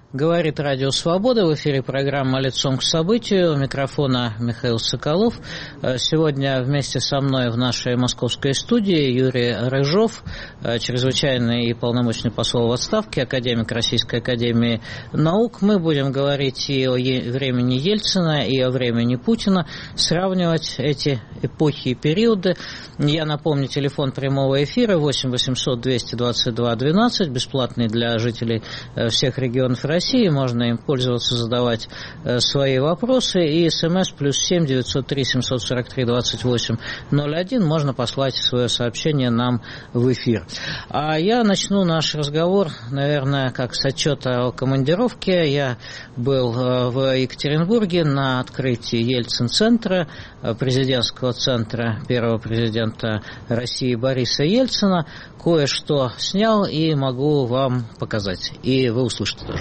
Говорит Радио Свобода, в эфире программа «Лицом к событию», у микрофона Михаил Соколов. Сегодня вместе со мной в нашей московской студии Юрий Рыжов, чрезвычайный и полномочный посол в отставке, академик Российской академии наук. Мы будем говорить и о времени Ельцина, и о времени Путина, сравнивать эти эпохи и периоды. Я напомню, телефон прямого эфира 8 800 222 12, бесплатный для жителей всех регионов России. Можно им пользоваться, задавать свои вопросы. И СМС +7 903 743 28 01. Можно послать свое сообщение нам в эфир. А я начну наш разговор, наверное, как с отчета о командировке. Я был в Екатеринбурге на открытии Ельцин-центра, президентского центра первого президента России Бориса Ельцина. Кое-что снял и могу вам показать. И вы услышите тоже.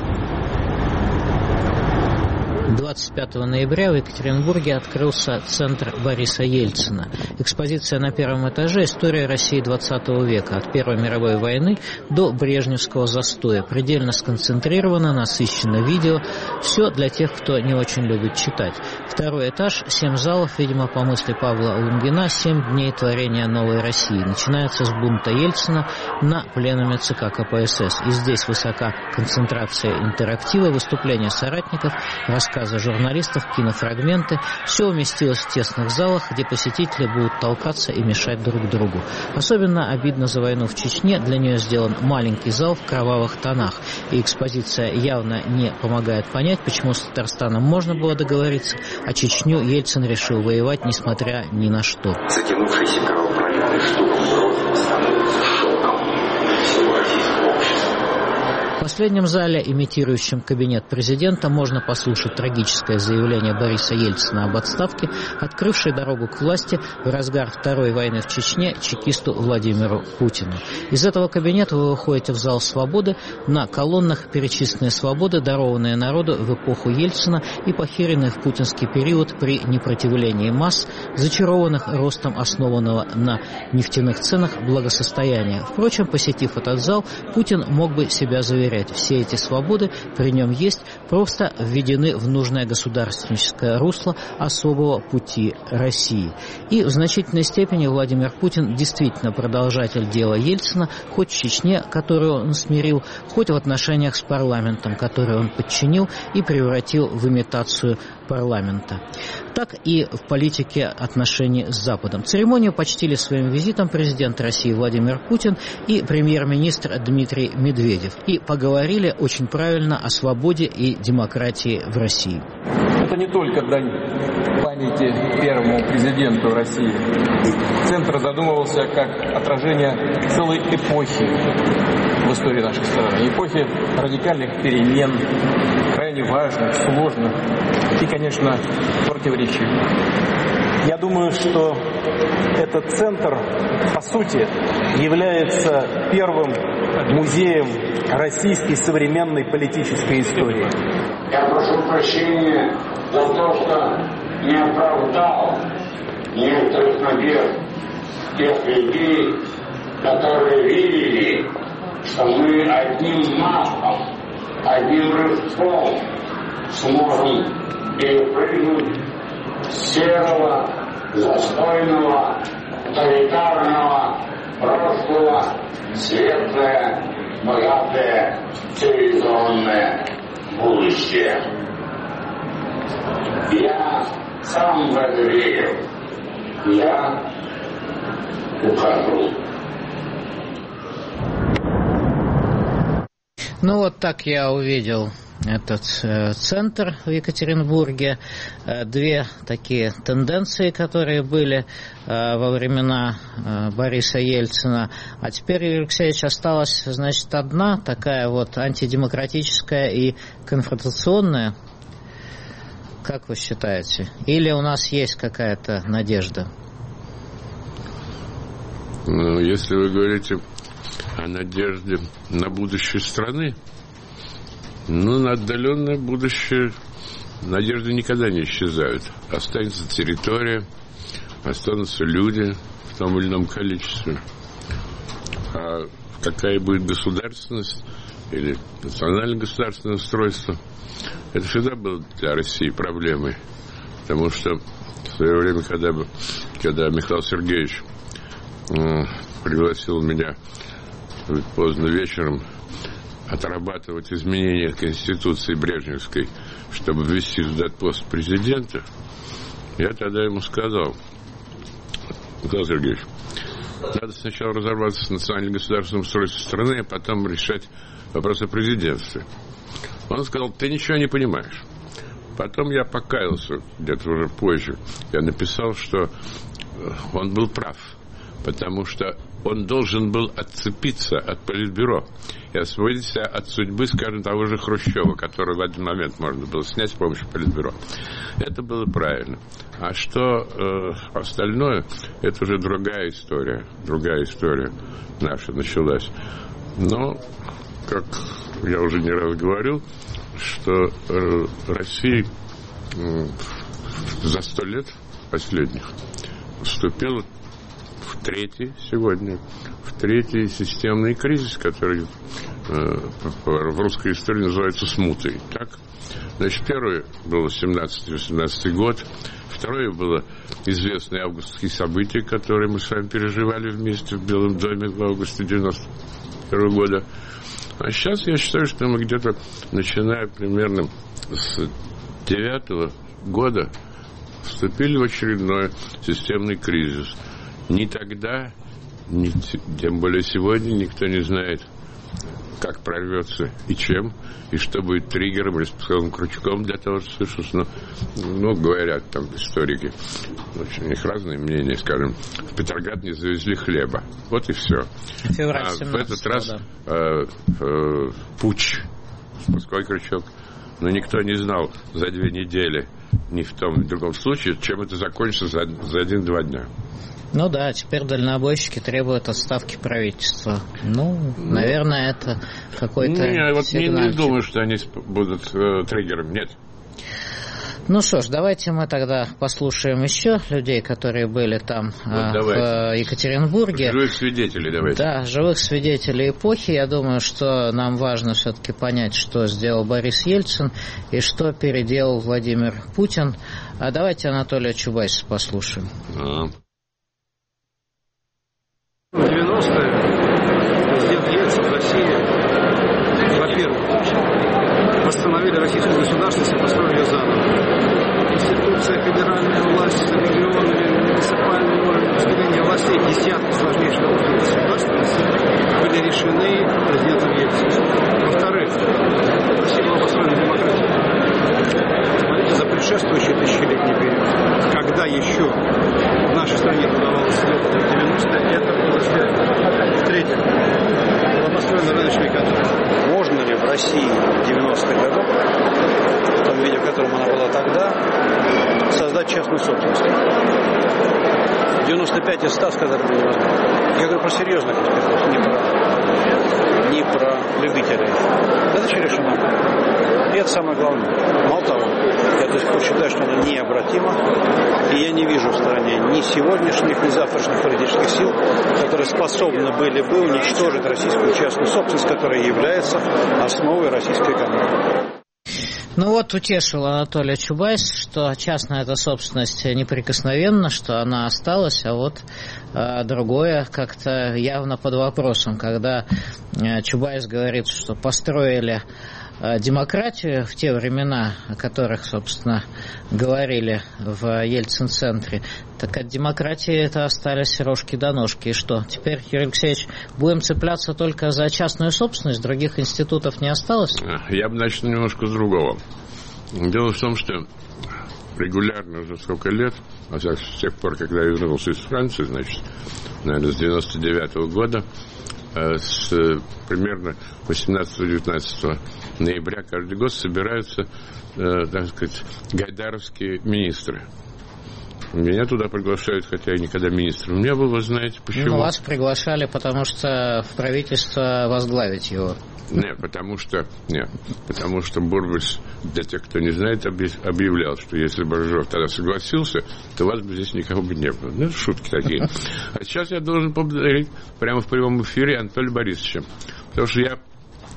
25 ноября в Екатеринбурге открылся центр Бориса Ельцина. Экспозиция на первом этаже «История России XX века. От Первой мировой войны до Брежневского застоя». Предельно сконцентрировано, насыщено видео. Все для тех, кто не очень любит читать. Второй этаж, 7 залов, видимо, по мысли Павла Лунгина, 7 дней творения новой России. Начинается с бунта Ельцина на пленуме ЦК КПСС. И здесь высока концентрация интерактива, выступления соратников, рассказы журналистов, кинофрагменты. Все уместилось в тесных залах, где посетители будут толкаться и мешать друг другу. Особенно обидно за войну в Чечне. Для нее сделан маленький зал в кровавых тонах. И экспозиция явно не помогает понять, почему с Татарстаном можно было договориться, а Чечню Ельцин решил воевать, несмотря ни на что. Затянувшийся кровопролитный штурм становится шоком всего российского общества. В последнем зале, имитирующем кабинет президента, можно послушать трагическое заявление Бориса Ельцина об отставке, открывшей дорогу к власти в разгар Второй войны в Чечне чекисту Владимиру Путину. Из этого кабинета вы выходите в зал Свободы. На колоннах перечислены свободы, дарованные народу в эпоху Ельцина и похеренные в путинский период при непротивлении масс, зачарованных ростом основанного на нефтяных ценах благосостояния. Впрочем, посетив этот зал, Путин мог бы себя заверять: все эти свободы при нем есть, просто введены в нужное государственническое русло особого пути России. И в значительной степени Владимир Путин действительно продолжатель дела Ельцина, хоть в Чечне, которую он смирил, хоть в отношениях с парламентом, который он подчинил и превратил в имитацию парламента. Так и в политике отношений с Западом. Церемонию почтили своим визитом президент России Владимир Путин и премьер-министр Дмитрий Медведев. И поговорили очень правильно о свободе и демократии в России. Это не только дань памяти первому президенту России. Центр задумывался как отражение целой эпохи в истории нашей страны. Эпохи радикальных перемен, крайне важных, сложных и, конечно, противоречивых. Я думаю, что этот центр, по сути, является первым музеем российской современной политической истории. Я прошу прощения за то, что не оправдал некоторых надежд тех людей, которые видели, что мы одним махом, одним рывком сможем перепрыгнуть с серого, застойного, тоталитарного прошлого в светлое, богатое, цивилизованное будущее. Я сам в это верю. Я ухожу. Ну вот так я увидел этот центр в Екатеринбурге. Две такие тенденции, которые были во времена Бориса Ельцина. А теперь, Юрий Алексеевич, осталась, значит, одна такая вот антидемократическая и конфронтационная. Как вы считаете? Или у нас есть какая-то надежда? Ну, если вы говорите о надежде на будущее страны, ну, на отдаленное будущее надежды никогда не исчезают. Останется территория, останутся люди в том или ином количестве. А какая будет государственность, или национальное государственное устройство. Это всегда было для России проблемой. Потому что в свое время, когда Михаил Сергеевич пригласил меня поздно вечером отрабатывать изменения Конституции Брежневской, чтобы ввести туда пост президента, я тогда ему сказал: Михаил Сергеевич, надо сначала разобраться с национальным государственным устройством страны, а потом решать вопрос о президентстве. Он сказал: ты ничего не понимаешь. Потом я покаялся, где-то уже позже. Я написал, что он был прав, потому что он должен был отцепиться от Политбюро и освободиться от судьбы, скажем, того же Хрущева, который в один момент можно было снять с помощью Политбюро. Это было правильно. А что остальное, это уже другая история наша началась. Но, как я уже не раз говорил, что Россия за 100 лет последних вступила в третий системный кризис, который в русской истории называется смутой. Так? Значит, первый был 17-18 год, второе было известные августовские события, которые мы с вами переживали вместе в Белом доме в августе 91 года. А сейчас я считаю, что мы где-то, начиная примерно с 9 года, вступили в очередной системный кризис. Ни тогда, ни тем более сегодня никто не знает, как прорвется и чем, и что будет триггером или спусковым крючком для того, что случится. Ну, говорят там историки, очень, у них разные мнения, скажем, в Петроград не завезли хлеба. Вот и все. А в этот раз путч, спусковой крючок. Но никто не знал за 2 недели, ни в том, ни в другом случае, чем это закончится за 1-2 дня. Ну да, теперь дальнобойщики требуют отставки правительства. Наверное, это какой-то сигнальчик. Я не думаю, что они будут триггером. Нет. Ну что ж, давайте мы тогда послушаем еще людей, которые были там в Екатеринбурге. Живых свидетелей давайте. Да, живых свидетелей эпохи. Я думаю, что нам важно все-таки понять, что сделал Борис Ельцин и что переделал Владимир Путин. А давайте Анатолия Чубайса послушаем. В 90-е президент Ельцин в России, во-первых, восстановили российскую государственность и построили заново. Конституция, федеральная власть, регионы, муниципальный уровень, распределение властей, десятки сложнейших вопросов государственности были решены президентом Ельцином. Во-вторых, Россия была построена демократией. Смотрите, за предшествующий тысячелетний период, когда еще в нашей стране удавалось сделать в 90-е, это было сделано. В-третьих, была построена рыночная экономика. Можно ли в России 90-х годов, в том виде, в котором она была тогда, создать частную собственность? 95 из 100 сказали бы невозможно. Я говорю про серьезных экспертов, не про любителей. Задача решена. И это самое главное. Мало того, я до сих пор считаю, что она необратима, и я не вижу в стране ни сегодняшних, ни завтрашних политических сил, которые способны были бы уничтожить российскую частную собственность, которая является основой российской экономики. Ну вот утешил Анатолий Чубайс, что частная эта собственность неприкосновенна, что она осталась, а вот другое как-то явно под вопросом, когда Чубайс говорит, что построили демократию в те времена, о которых, собственно, говорили в Ельцин-центре, так от демократии это остались рожки до ножки. И что, теперь, Юрий Алексеевич, будем цепляться только за частную собственность, других институтов не осталось? Я бы начал немножко с другого. Дело в том, что регулярно уже сколько лет, с тех пор, когда я вернулся из Франции, значит, наверное, с 99-го года, с примерно 18-19 ноября каждый год собираются, так сказать, гайдаровские министры. Меня туда приглашают, хотя я никогда министром не был, вы знаете почему. Ну, вас приглашали, потому что в правительство возглавить его. Нет, потому что Бурбулис, для тех, кто не знает, объявлял, что если бы Рыжов тогда согласился, то вас бы здесь никого бы не было. Ну, это шутки такие. А сейчас я должен поблагодарить прямо в прямом эфире Анатолия Борисовича. Потому что я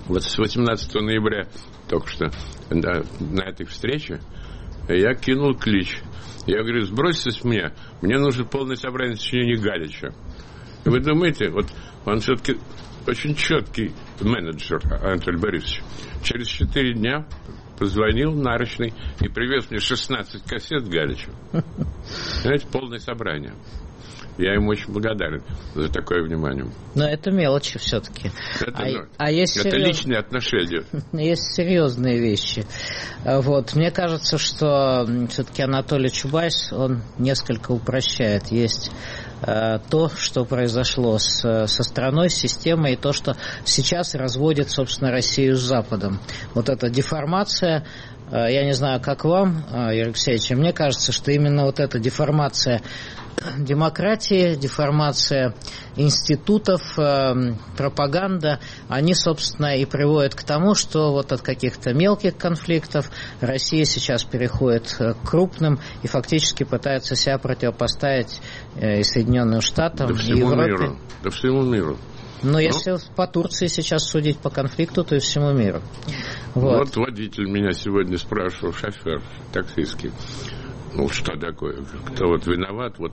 Вот с 18 ноября только что на этой встрече я кинул клич. Я говорю, сбросьтесь мне нужно полное собрание сочинений Галича. И вы думаете, вот он все-таки очень четкий менеджер, Анатолий Борисович. Через 4 дня позвонил нарочный и привез мне 16 кассет Галича. Знаете, полное собрание. Я ему очень благодарен за такое внимание. Но это мелочи все-таки. Это личные отношения. Есть серьезные вещи. Вот. Мне кажется, что все-таки Анатолий Чубайс, он несколько упрощает. Есть то, что произошло со страной, с системой, и то, что сейчас разводит, собственно, Россию с Западом. Вот эта деформация, я не знаю, как вам, Юрий Алексеевич, мне кажется, что именно вот эта деформация демократии, деформация институтов, пропаганда, они, собственно, и приводят к тому, что вот от каких-то мелких конфликтов Россия сейчас переходит к крупным и фактически пытается себя противопоставить и Соединенным Штатам, и Европе. Да всему миру. Но если по Турции сейчас судить по конфликту, то и всему миру. Вот водитель меня сегодня спрашивал, шофер таксистский. Ну, что такое? Кто вот виноват? Вот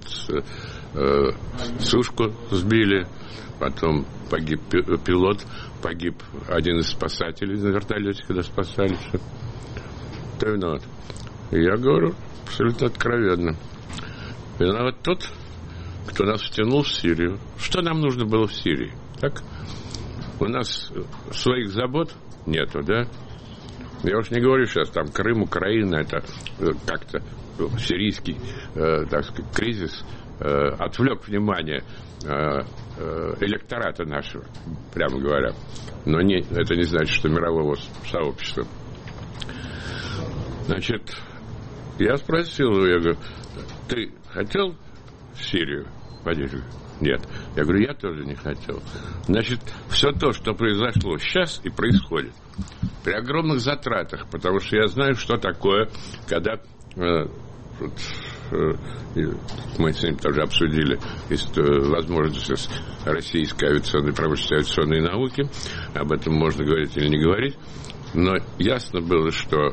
сушку сбили, потом погиб пилот, погиб один из спасателей на вертолете, когда спасали. Кто виноват? И я говорю абсолютно откровенно. Виноват тот, кто нас втянул в Сирию. Что нам нужно было в Сирии? Так? У нас своих забот нету, да? Я уж не говорю сейчас, там, Крым, Украина, это как-то сирийский, так сказать, кризис отвлек внимание электората нашего, прямо говоря. Но это не значит, что мирового сообщества. Значит, я спросил его, я говорю, ты хотел в Сирию водитель? Нет. Я говорю, я тоже не хотел. Значит, все то, что произошло сейчас и происходит, при огромных затратах, потому что я знаю, что такое, когда мы с ним тоже обсудили возможность российской авиационной промышленности, авиационной науки, об этом можно говорить или не говорить, но ясно было, что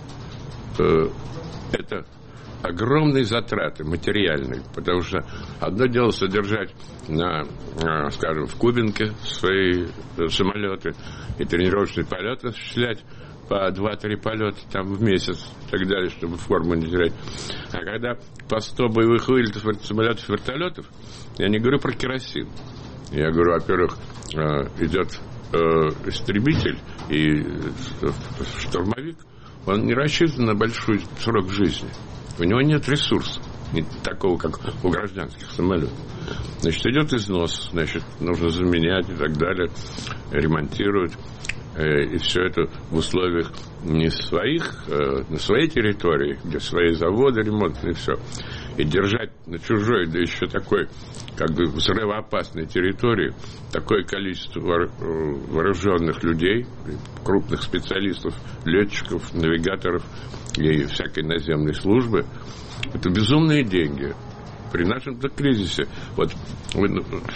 это огромные затраты материальные, потому что одно дело содержать скажем, в Кубинке свои самолеты и тренировочные полеты осуществлять по 2-3 полета там в месяц и так далее, чтобы форму не терять. А когда по 100 боевых вылетов самолетов и вертолетов, я не говорю про керосин. Я говорю, во-первых, идет истребитель и штурмовик, он не рассчитан на большой срок жизни. У него нет ресурса, не такого, как у гражданских самолетов. Значит, идет износ, значит, нужно заменять и так далее, ремонтировать. И все это в условиях не своих, на своей территории, где свои заводы ремонтные, и все. И держать на чужой, да еще такой, как бы, взрывоопасной территории, такое количество вооруженных людей, крупных специалистов, летчиков, навигаторов и всякой наземной службы, это безумные деньги. При нашем-то кризисе, вот вы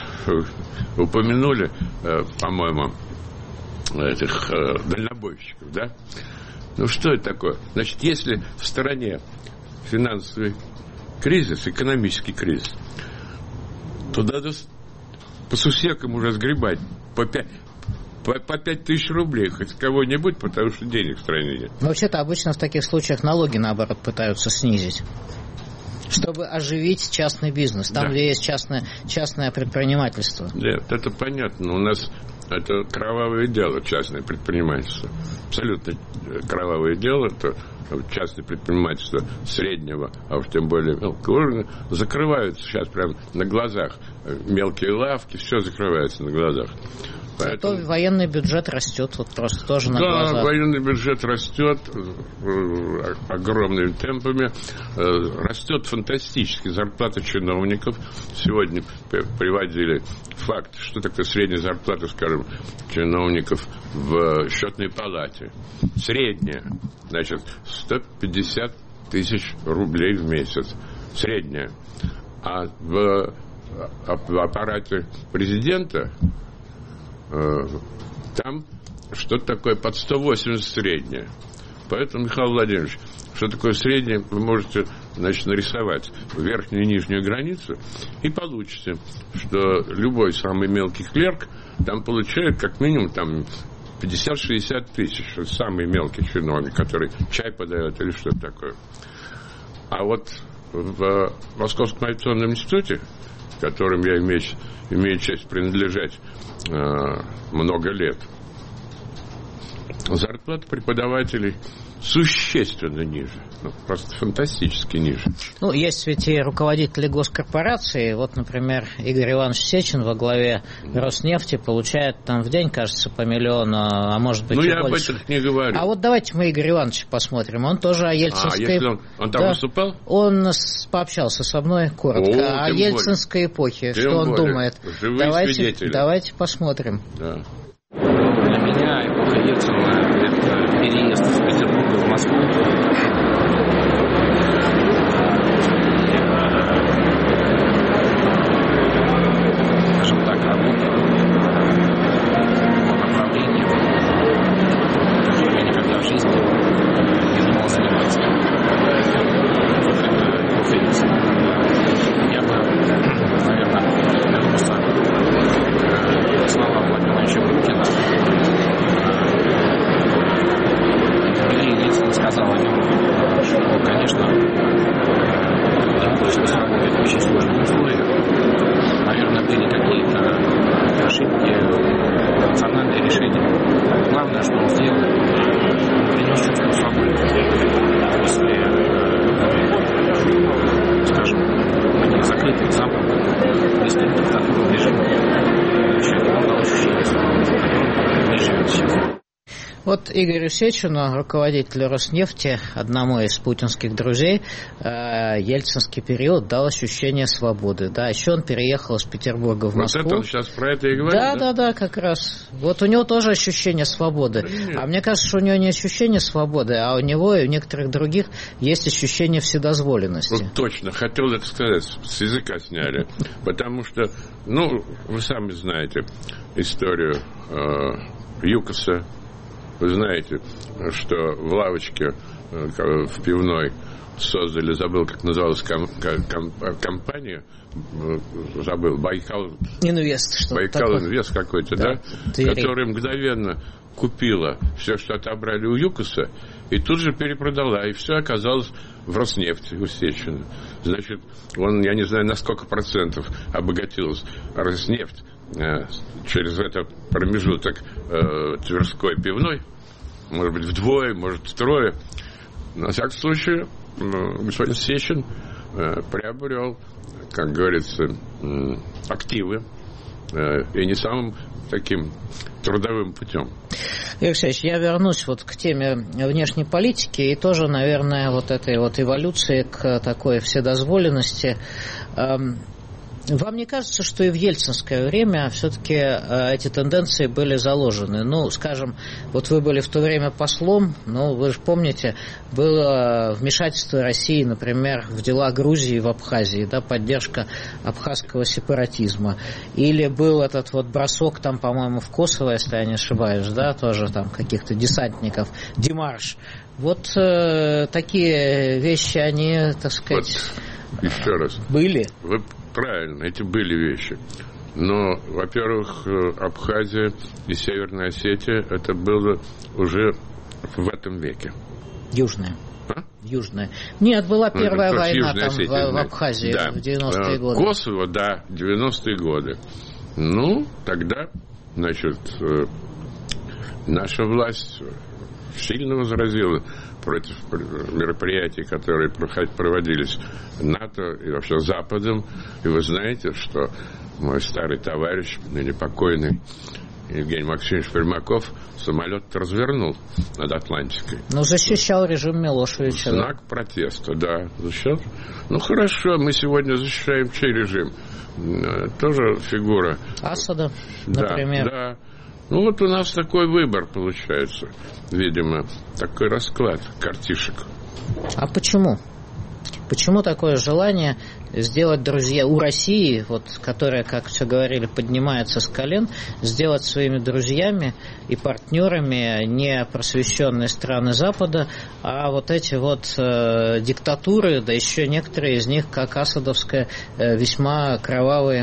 упомянули, по-моему, этих дальнобойщиков, да? Ну, что это такое? Значит, если в стране финансовый кризис, экономический кризис, то надо по сусекам уже сгребать по 5 тысяч рублей хоть кого-нибудь, потому что денег в стране нет. Но вообще-то обычно в таких случаях налоги, наоборот, пытаются снизить, чтобы оживить частный бизнес, там, да, где есть частное предпринимательство. Нет, это понятно. У нас это кровавое дело, частное предпринимательство. Абсолютно кровавое дело. Это частное предпринимательство среднего, а уж тем более мелкого уровня, закрываются сейчас прямо на глазах. Мелкие лавки, все закрывается на глазах. Поэтому... Зато военный бюджет растет, вот просто тоже на глазах. Да, военный бюджет растет огромными темпами, растет фантастически зарплата чиновников. Сегодня приводили факт, что такое средняя зарплата, скажем, чиновников в счетной палате. Средняя, значит, 150 тысяч рублей в месяц. Средняя. А в аппарате президента там что-то такое под 180 среднее. Поэтому, Михаил Владимирович, что такое среднее, вы можете, значит, нарисовать верхнюю и нижнюю границу, и получите, что любой самый мелкий клерк там получает как минимум там 50-60 тысяч. Это самый мелкий чиновник, который чай подает или что-то такое. А вот в Московском авиационном институте, которым я имею честь принадлежать много лет, зарплата преподавателей существенно ниже, просто фантастически ниже. Ну, есть ведь и руководители госкорпораций. Вот, например, Игорь Иванович Сечин во главе Роснефти получает там в день, кажется, по миллиону, а может быть и больше. Ну, я об этом не говорю. А вот давайте мы Игоря Ивановича посмотрим. Он тоже о ельцинской... если он там выступал? Он пообщался со мной коротко о ельцинской эпохе. Что он думает? Давайте посмотрим. Да. Для меня эпоха Ельцина – это переезд из Петербурга в Москву. Скажем так, работа по направлению, которым я никогда в жизни не думал заниматься. Это эпоха Ельцина. Я бы, наверное, вернулся к словам Владимира Владимировича Путина. Ельцин сказал о нем, что, конечно, демократическая свобода – это очень сложные условия. Наверное, были какие-то ошибки, рациональные решения. Главное, что он сделал, он принес чувство свободы. После, скажем, таких закрытых замков, если диктатурного режима, он дал ощущение свободы, в котором мы живем сейчас. Вот Игорю Сечину, руководителю Роснефти, одному из путинских друзей, ельцинский период дал ощущение свободы. Да, еще он переехал из Петербурга в Москву. Вот это он сейчас про это и говорит? Да, как раз. Вот у него тоже ощущение свободы. А мне кажется, что у него не ощущение свободы, а у него и у некоторых других есть ощущение вседозволенности. Вот точно, хотел это сказать, с языка сняли. Потому что, вы сами знаете историю ЮКОСа. Вы знаете, что в лавочке в пивной создали, забыл, как называлась компания, забыл, Байкал Инвест, что-то Байкал такое. Инвест какой-то, да? Которая мгновенно купила все, что отобрали у ЮКОСа, и тут же перепродала, и все оказалось в Роснефти у Сечина. Значит, он, я не знаю, на сколько процентов обогатилась Роснефть через этот промежуток Тверской пивной, может быть, вдвое, может, втрое. На всяком случае, господин Сечин приобрел, как говорится, активы, и не самым таким трудовым путем. Игорь Алексеевич, я вернусь вот к теме внешней политики и тоже, наверное, вот этой вот эволюции к такой вседозволенности. Вам не кажется, что и в ельцинское время все-таки эти тенденции были заложены? Скажем, вот вы были в то время послом, вы же помните, было вмешательство России, например, в дела Грузии в Абхазии, да, поддержка абхазского сепаратизма. Или был этот вот бросок там, по-моему, в Косово, если я не ошибаюсь, да, тоже там каких-то десантников, демарш. Вот такие вещи, они, так сказать, еще раз. Были? Вы правильно, эти были вещи. Но, во-первых, Абхазия и Северная Осетия, это было уже в этом веке. Южная. Южная. Нет, была первая война там в Абхазии, да, в 90-е годы. Косово, да, 90-е годы. Тогда, значит, наша власть сильно возразила против мероприятий, которые проводились НАТО и вообще Западом. И вы знаете, что мой старый товарищ, ныне покойный Евгений Максимович Примаков, самолет развернул над Атлантикой. Защищал режим Милошевича. Знак протеста, да. Защищал. Хорошо, мы сегодня защищаем чей режим? Тоже фигура Асада, например. Да. У нас такой выбор получается. Видимо, такой расклад картишек. А почему? Почему такое желание сделать друзья у России, вот, которая, как все говорили, поднимается с колен, сделать своими друзьями и партнерами не просвещенные страны Запада, а вот эти вот диктатуры, да еще некоторые из них, как асадовская, весьма кровавые?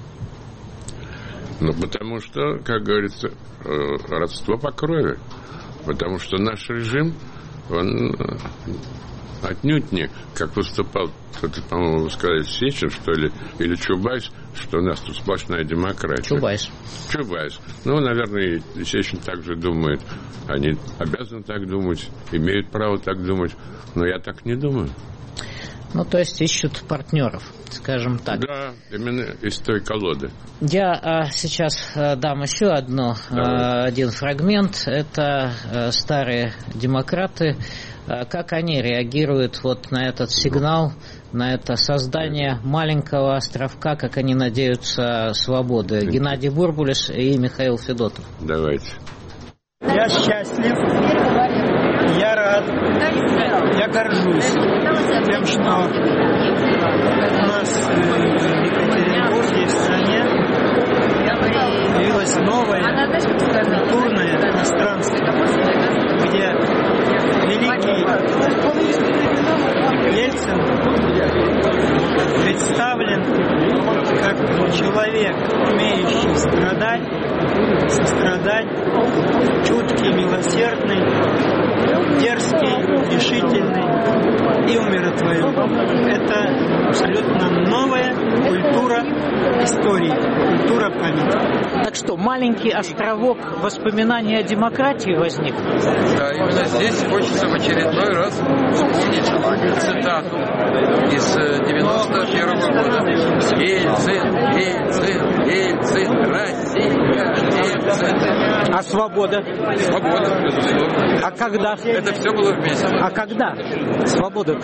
Ну, потому что, как говорится, родство по крови. Потому что наш режим, он отнюдь не, как выступал, кто-то, по-моему, сказать, Сечин, что ли, или Чубайс, что у нас тут сплошная демократия. Чубайс. Ну, наверное, и Сечин так же думает. Они обязаны так думать, имеют право так думать. Но я так не думаю. Ну, то есть ищут партнеров, скажем так. Да, именно из той колоды. Я сейчас дам еще один фрагмент. Это старые демократы. Как они реагируют вот на этот сигнал, на это создание маленького островка, как они надеются, свободы? Геннадий Бурбулис и Михаил Федотов. Давайте. Я счастлив, я рад, я горжусь тем, что у нас в Екатеринбурге, в стране, появилось новое культурное пространство, где великий Ельцин представлен как человек, умеющий страдать, сострадать, чуткий, милосердный, дерзкий, решительный и умиротворенный. Это абсолютно новая культура истории, культура памяти. Так что, маленький островок воспоминаний о демократии возник? Да, именно здесь хочется в очередной раз вспомнить цитату из 91-го года. Ельцин, Ельцин, Ельцин, Россия, Ельцин. А свобода? Свобода, безусловно. А когда? Это все было вместе. А когда? Свобода-то?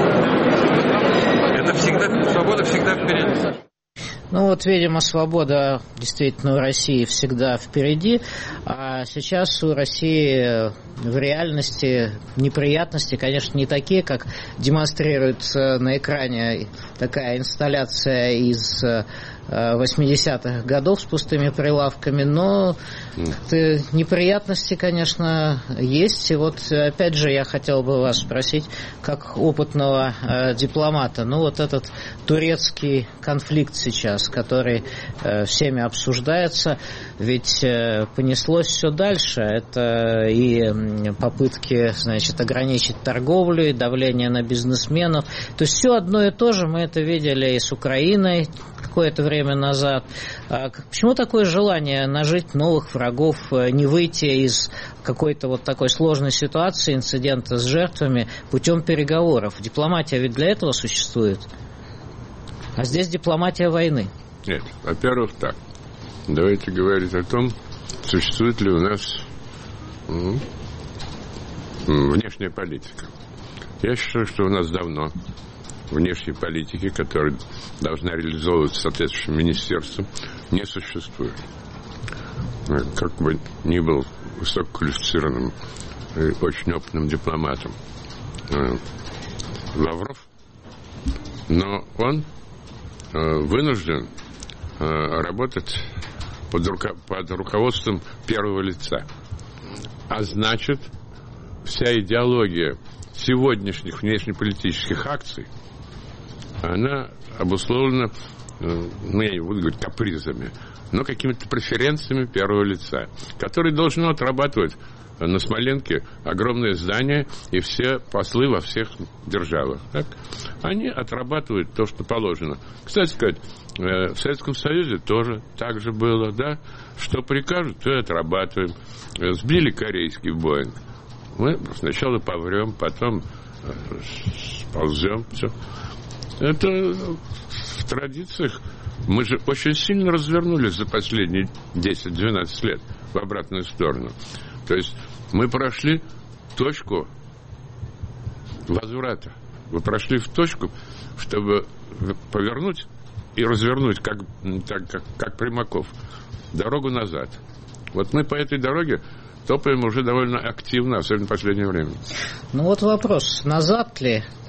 Это всегда, свобода всегда впереди. Ну вот, видимо, свобода действительно у России всегда впереди, а сейчас у России в реальности неприятности, конечно, не такие, как демонстрирует на экране такая инсталляция из 80-х годов с пустыми прилавками, но неприятности, конечно, есть. И вот, опять же, я хотел бы вас спросить, как опытного дипломата, ну вот этот турецкий конфликт сейчас, который всеми обсуждается, ведь понеслось все дальше. Это и попытки, значит, ограничить торговлю, и давление на бизнесменов. То есть все одно и то же. Мы это видели и с Украиной какое-то время назад. Почему такое желание нажить новых врагов, не выйти из какой-то вот такой сложной ситуации, инцидента с жертвами путем переговоров? Дипломатия ведь для этого существует. А здесь дипломатия войны. Нет, во-первых, так. Давайте говорить о том, существует ли у нас внешняя политика. Я считаю, что у нас давно внешней политики, которая должна реализовываться соответствующим министерством, не существует. Как бы ни был высококвалифицированным и очень опытным дипломатом Лавров, но он вынужден работать под руководством первого лица. А значит, вся идеология сегодняшних внешнеполитических акций, она обусловлена, ну, я не буду говорить капризами, но какими-то преференциями первого лица, который должен отрабатывать на Смоленке огромное здание и все послы во всех державах. Так? Они отрабатывают то, что положено. Кстати сказать, в Советском Союзе тоже так же было, да? Что прикажут, то и отрабатываем. Сбили корейский Боинг. Мы сначала поврем, потом сползем. Все. Это в традициях. Мы же очень сильно развернулись за последние 10-12 лет в обратную сторону. То есть мы прошли точку возврата. Мы прошли в точку, чтобы повернуть и развернуть, как Примаков, дорогу назад. Вот мы по этой дороге топаем уже довольно активно, особенно в последнее время. Ну вот вопрос, назад ли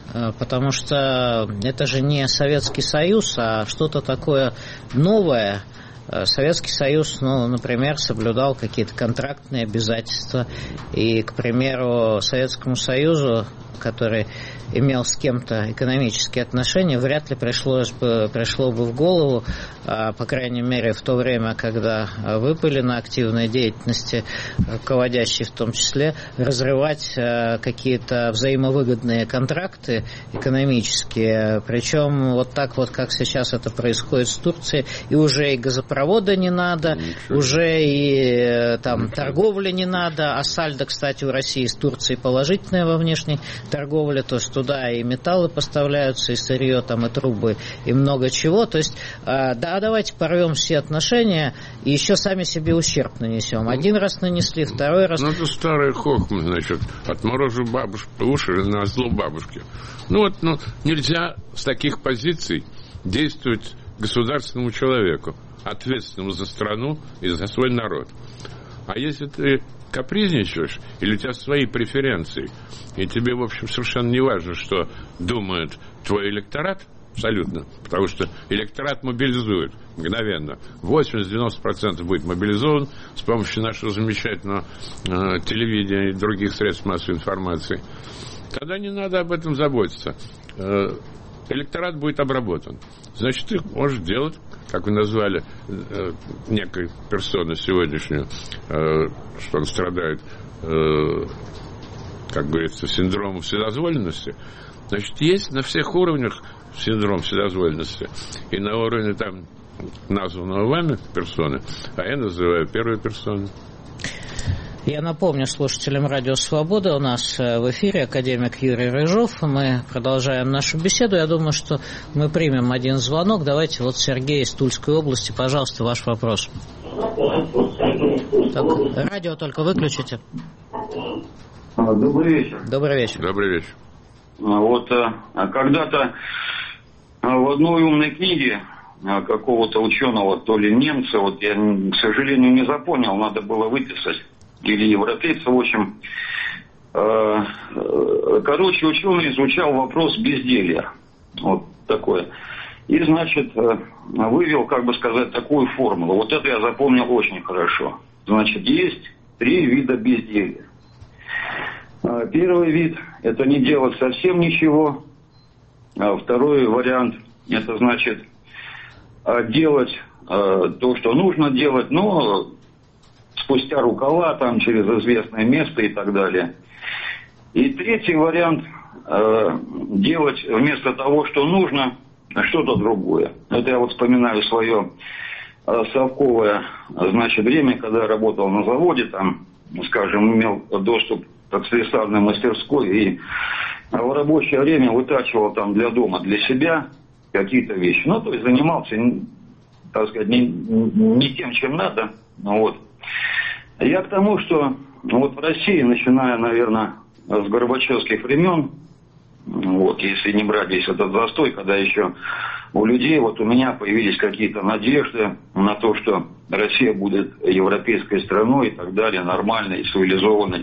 потому что это же не Советский Союз, а что-то такое новое. Советский Союз, например, соблюдал какие-то контрактные обязательства, и, к примеру, Советскому Союзу, который имел с кем-то экономические отношения, вряд ли пришло бы в голову, по крайней мере, в то время, когда вы были на активной деятельности, руководящей в том числе, разрывать какие-то взаимовыгодные контракты экономические, причем вот так вот, как сейчас это происходит с Турцией, и уже и газопровода не надо, уже и там торговли не надо, а сальдо, кстати, у России с Турцией положительное во внешней торговле, то есть туда и металлы поставляются, и сырье, там, и трубы, и много чего. То есть, давайте порвем все отношения и еще сами себе ущерб нанесем. Один раз нанесли, второй раз... Это старая хохма, значит, отморожу бабушку уши на зло бабушки. Нельзя с таких позиций действовать государственному человеку, ответственному за страну и за свой народ. А если ты капризничаешь, или у тебя свои преференции, и тебе, в общем, совершенно не важно, что думает твой электорат, абсолютно, потому что электорат мобилизует мгновенно. 80-90% будет мобилизован с помощью нашего замечательного телевидения и других средств массовой информации. Тогда не надо об этом заботиться. Электорат будет обработан. Значит, ты можешь делать, как вы назвали некой персону сегодняшнюю, что он страдает, как говорится, синдромом вседозволенности. Значит, есть на всех уровнях синдром вседозволенности. И на уровне там названного вами персоны, а я называю первую персону. Я напомню слушателям Радио Свобода, у нас в эфире академик Юрий Рыжов. Мы продолжаем нашу беседу. Я думаю, что мы примем один звонок. Давайте вот Сергей из Тульской области. Пожалуйста, ваш вопрос. Так, радио только выключите. Добрый вечер. Добрый вечер. Добрый вечер. Вот когда-то в одной умной книге какого-то ученого, то ли немца, вот я, к сожалению, не запомнил, надо было выписать, или европейца, в общем. Короче, ученый изучал вопрос безделья. Вот такое. И, значит, вывел, как бы сказать, такую формулу. Вот это я запомнил очень хорошо. Значит, есть 3 вида безделья. Первый вид – это не делать совсем ничего. Второй вариант – это, значит, делать то, что нужно делать, но спустя рукава, там, через известное место и так далее. И третий вариант – делать вместо того, что нужно, что-то другое. Это я вот вспоминаю свое совковое, значит, время, когда я работал на заводе, там, скажем, имел доступ к слесарной мастерской и в рабочее время вытачивал там для дома, для себя какие-то вещи. Ну, то есть занимался, так сказать, не тем, чем надо. Вот. Я к тому, что вот в России, начиная, наверное, с горбачевских времен, вот, если не брать весь этот застой, когда еще у людей, вот у меня появились какие-то надежды на то, что Россия будет европейской страной и так далее, нормальной, цивилизованной.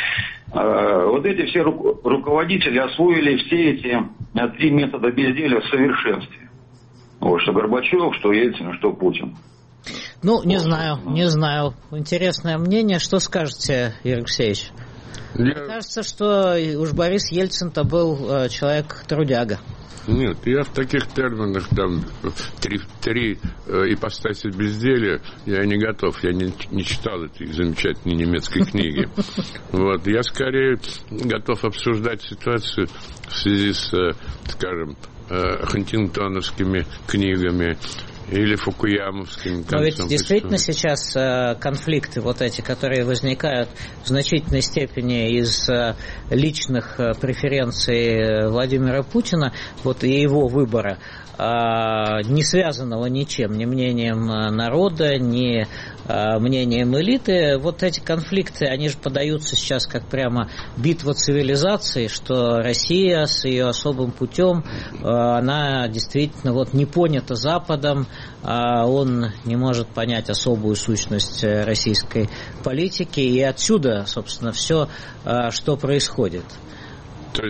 Вот эти все руководители освоили все эти 3 метода безделия в совершенстве. Вот, что Горбачев, что Ельцин, что Путин. Ну, не знаю. Интересное мнение. Что скажете, Юрий Алексеевич? Мне кажется, что уж Борис Ельцин-то был человек-трудяга. Нет, я в таких терминах, там, 3 ипостаси безделия, я не готов. Я не читал этой замечательной немецкой книги. Вот, я скорее готов обсуждать ситуацию в связи с, скажем, хантингтоновскими книгами или фукуямовским. Но ведь действительно сейчас конфликты вот эти, которые возникают в значительной степени из личных преференций Владимира Путина, вот и его выбора, не связанного ничем, ни мнением народа, ни мнением элиты, вот эти конфликты, они же подаются сейчас как прямо битва цивилизаций, что Россия с ее особым путем, она действительно вот не понята Западом, он не может понять особую сущность российской политики, и отсюда, собственно, все, что происходит. То есть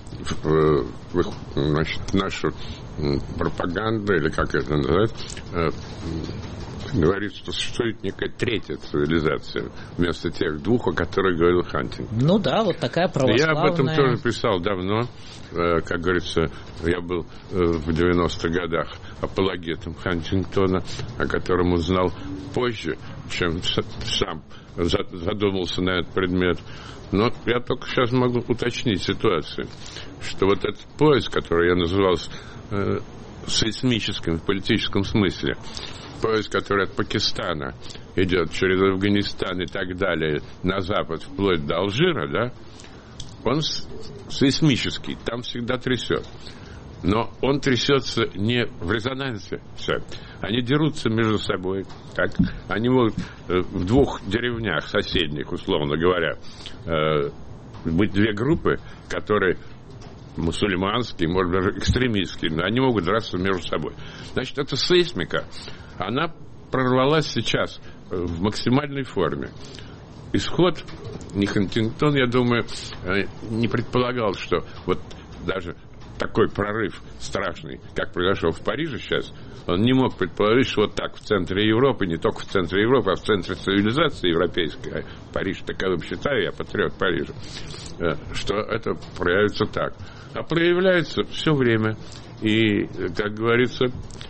значит, нашу пропаганду, или как это называют, говорит, что существует некая третья цивилизация вместо тех двух, о которых говорил Хантингтон. Ну да, вот такая православная. Я об этом тоже писал давно. Как говорится, я был в 90-х годах апологетом Хантингтона, о котором узнал позже, чем сам задумался на этот предмет. Но я только сейчас могу уточнить ситуацию, что вот этот поиск, который я называл сейсмическим в политическом смысле, поезд, который от Пакистана идет через Афганистан и так далее на запад, вплоть до Алжира, да, он сейсмический, там всегда трясет. Но он трясется не в резонансе. Все. Они дерутся между собой. Так? Они могут в двух деревнях соседних, условно говоря, быть две группы, которые мусульманские, может быть, даже экстремистские, но они могут драться между собой. Значит, эта сейсмика, она прорвалась сейчас в максимальной форме. Исход Хантингтон, я думаю, не предполагал, что вот даже такой прорыв страшный, как произошел в Париже сейчас, он не мог предположить, что вот так в центре Европы, не только в центре Европы, а в центре цивилизации европейской, Париж таковым считаю, я патриот Парижа, что это проявится так. А проявляется все время. И, как говорится,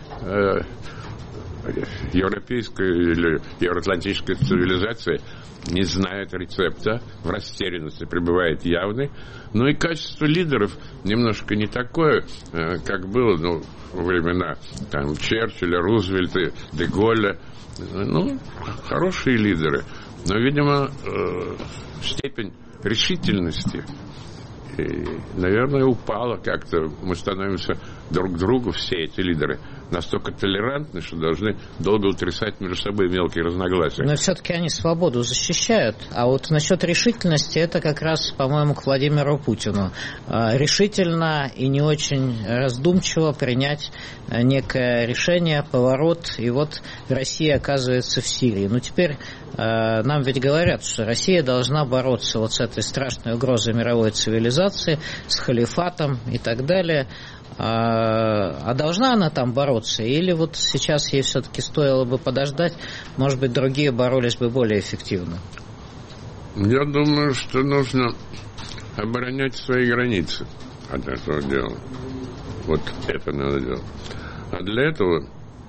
европейская или евроатлантическая цивилизация не знает рецепта, в растерянности пребывает явной. Но и качество лидеров немножко не такое, как было во времена там, Черчилля, Рузвельта, де Голля. Хорошие лидеры. Но, видимо, степень решительности, наверное, упала как-то. Мы становимся друг к другу, все эти лидеры, настолько толерантны, что должны долго утрясать между собой мелкие разногласия. Но все-таки они свободу защищают. А вот насчет решительности, это как раз, по-моему, к Владимиру Путину. Решительно и не очень раздумчиво принять некое решение, поворот, и вот Россия оказывается в Сирии. Но теперь нам ведь говорят, что Россия должна бороться вот с этой страшной угрозой мировой цивилизации, с халифатом и так далее. А должна она там бороться? Или вот сейчас ей все-таки стоило бы подождать, может быть, другие боролись бы более эффективно? Я думаю, что нужно оборонять свои границы от этого дела. Вот это надо делать. А для этого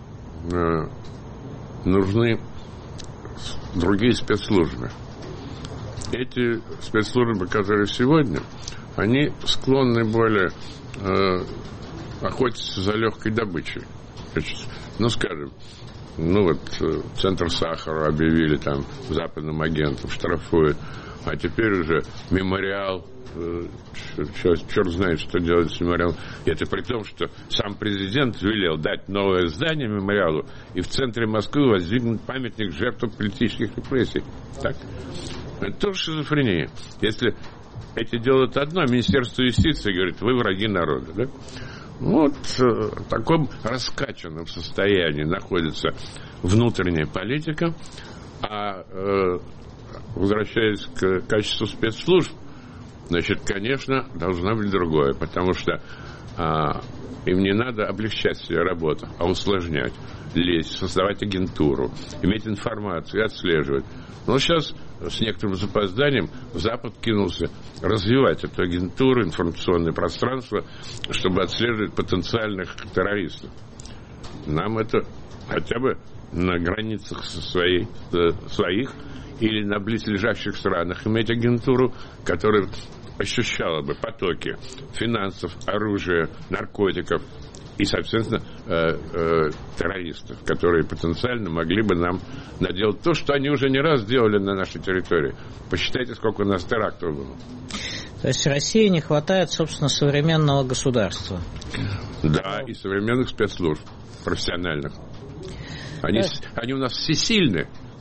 нужны другие спецслужбы. Эти спецслужбы, которые сегодня, они склонны более охотиться за легкой добычей. Скажем, Центр Сахарова объявили там западным агентам, штрафуют, а теперь уже мемориал, черт знает, что делать с мемориалом. И это при том, что сам президент велел дать новое здание мемориалу и в центре Москвы воздвигнуть памятник жертвам политических репрессий. Так? Это тоже шизофрения. Если эти делают одно, Министерство юстиции говорит, вы враги народа, да? Вот в таком раскачанном состоянии находится внутренняя политика, а возвращаясь к качеству спецслужб, значит, конечно, должна быть другое, потому что им не надо облегчать себе работу, а усложнять, лезть, создавать агентуру, иметь информацию и отслеживать. Но сейчас с некоторым запозданием Запад кинулся развивать эту агентуру, информационное пространство, чтобы отслеживать потенциальных террористов. Нам это хотя бы на границах своих или на близлежащих странах иметь агентуру, которая ощущала бы потоки финансов, оружия, наркотиков и, соответственно, террористов, которые потенциально могли бы нам наделать то, что они уже не раз делали на нашей территории. Посчитайте, сколько у нас терактов было. То есть России не хватает, собственно, современного государства. Да, и современных спецслужб профессиональных. Они у нас всесильны,